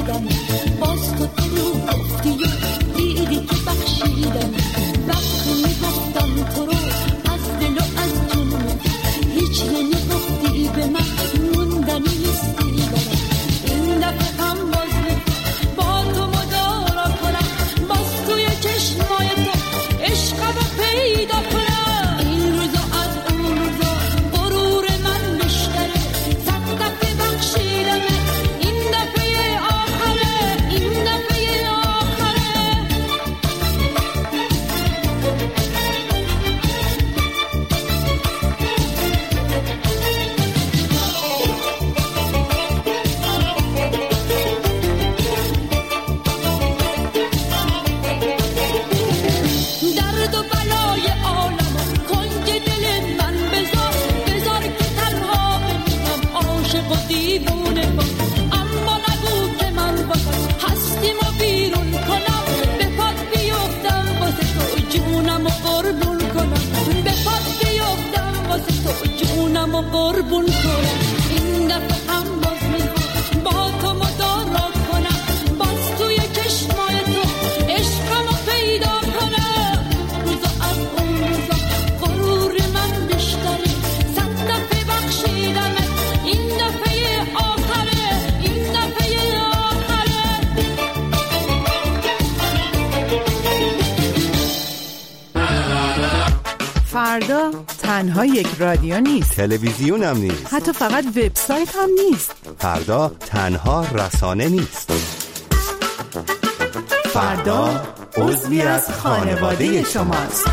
دیدم باز تو رو گفتی و دیدی که بخشیدم وقتی میگفتم تو رو از دل و از جون هیچ نمیگفتی به من موندنی نیستی برم این دفعه هم باز با تو مدارا کنم باز توی چشمای تو عشقم رو پیدا کنم این روزا از اون روزا غرور من بیشتره صد دفعه بخشیدم این دفعه آخره این دفعه آخره درد و بلای عالم کنج دل من بذار که تنها بمیرم عاشق و دیوونه با اما نگو که من واسه هستیمو بیرون کنم به پات بیفتم واسه تو جونمو قربون کنم به پات بیفتم واسه تو جونمو قربون کنم این دفعه هم باز میخوام با تو مدارا کنم باز توی چشمای تو عشقمو پیدا کنم روزا از اون روزا غرور من بیشتره صد دفعه بخشیدم این دفعه آخره این دفعه آخره فردا تنها یک رادیو نیست، تلویزیون هم نیست، حتی فقط وبسایت هم نیست. فردا تنها رسانه نیست. فردا عضوی از خانواده شماست.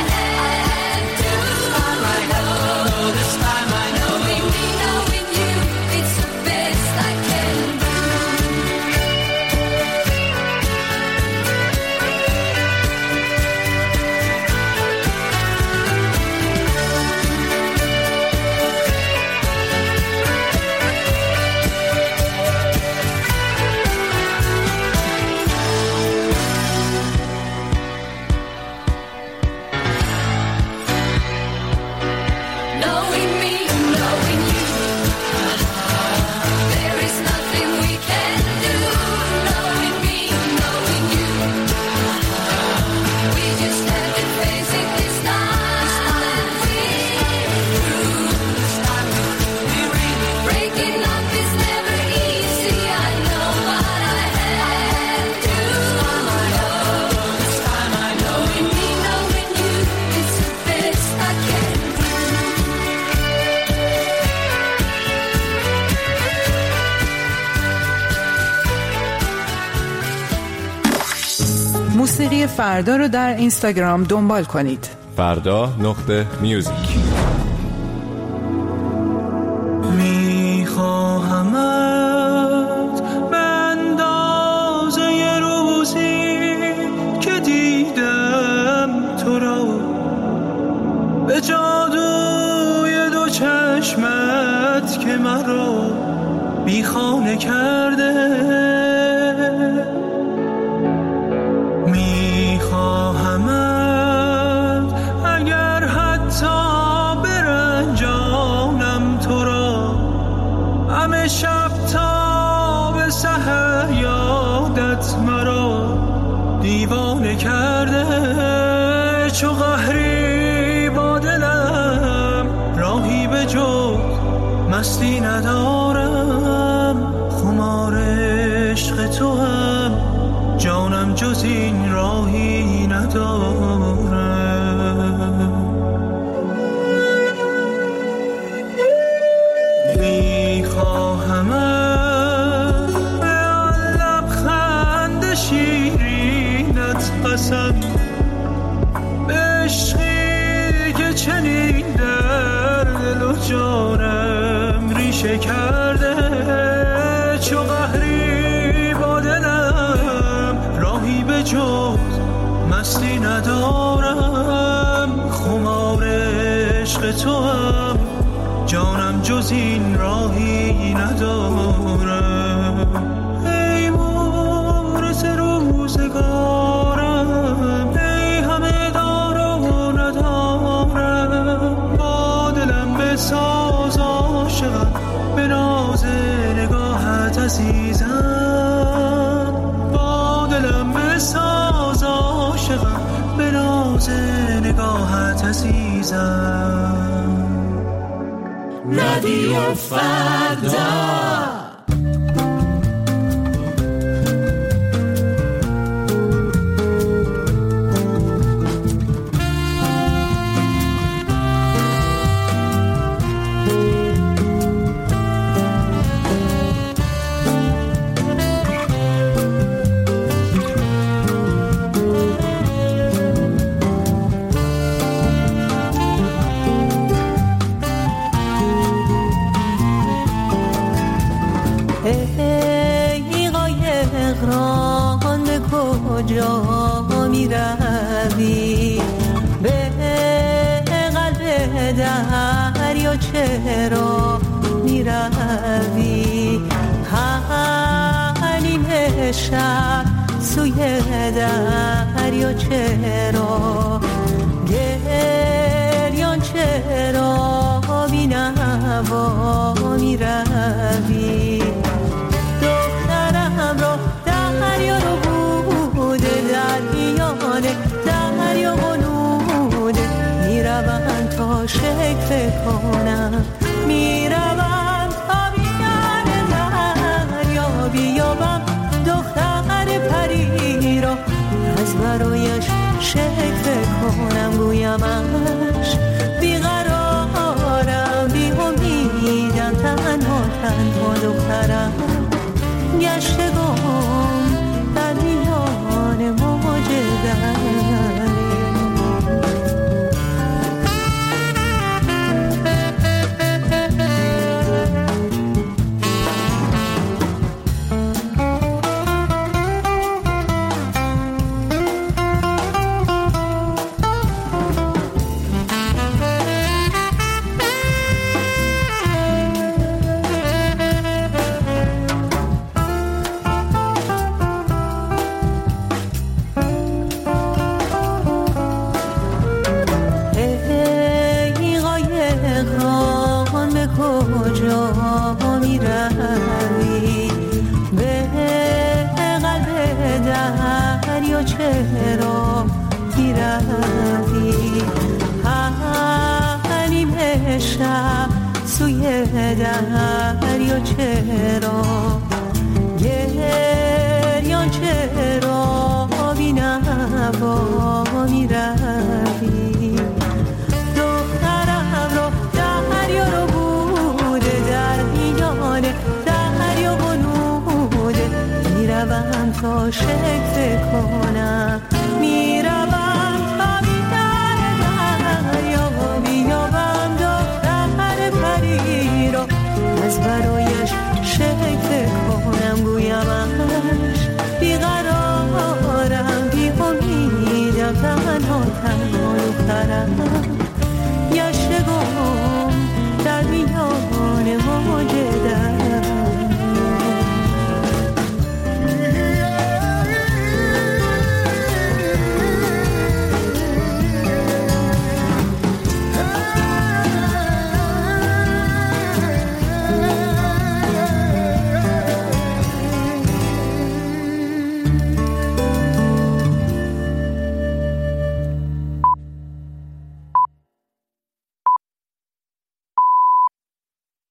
This time I know we موسیقی فردا رو در اینستاگرام دنبال کنید. فردا.music. میخواهمت به اندازه روزی که دیدم تو را، به جادوی دو چشمت که مرا بیخانه کرده. میخواهمت اگر حتی برنجانم تو را، همه شب تا به سحر یادت مرا دیوانه کرده. چو قهری با دلم راهی به جز مستی ندارم، خمار عشق تو هم جانم جز این راهی ندارم. میخواهمت به آن لبخند شیرینت قسم، به عشقی که چنین در دل و جانم ریشه کرده. چو قهری با دلم راهی به جز مستی ندارم، خمار عشق تو هم جانم جز این راهی ندارم. ای مورث روزگارم، ای همه دار و ندارم، با دلم بساز عاشقم، به ناز نگاهت عزیزم، با دلم بساز عاشقم، به ناز نگاهت عزیزم. رادیو فردا. کجا می روی به قلب دریا، چرا می روی حنین شب سوی دریا، چرا گریان، چرا بی نوا می روی. دخترم را دریا رو بوده، در میانه دریا غنوده، میروم تا شکل کنم، میروم تا بیان دریا بیابم دختر پری را، از برایش شکل کنم، گویمش بیقرارم، بی امیدم، تنها تنها دخترم گشتگم در میان موج دریا. چرا میروی حنیم شب سوی دریا، چرا گریان، چرا بی نوا میروی. دخترم را دریا رو بوده، در میانه دریا غنوده، میروم تا شکل کنم، را از برایش شکل کنم گویم